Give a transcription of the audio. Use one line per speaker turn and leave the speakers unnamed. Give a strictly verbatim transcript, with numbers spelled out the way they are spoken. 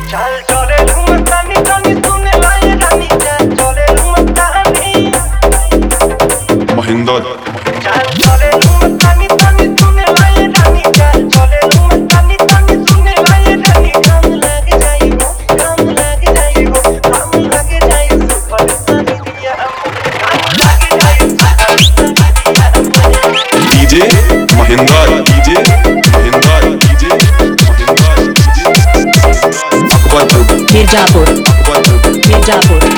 चल चले घूमतानी तानी तूने लाए रानी चल चले घूमतानी
महिंदर
चल चले घूमतानी तानी तूने लाए रानी चल चले घूमतानी तानी तूने लाए रानी काम लग जाई हो काम लग जाई हो काम लग जाई सुपर सानी दिया काम लग जाई सुपर सानी दिया
DJ Mahinder DJ Mahinder DJ Mahinder DJ Akbarpur
Mirzapur
Akbarpur
Mirzapur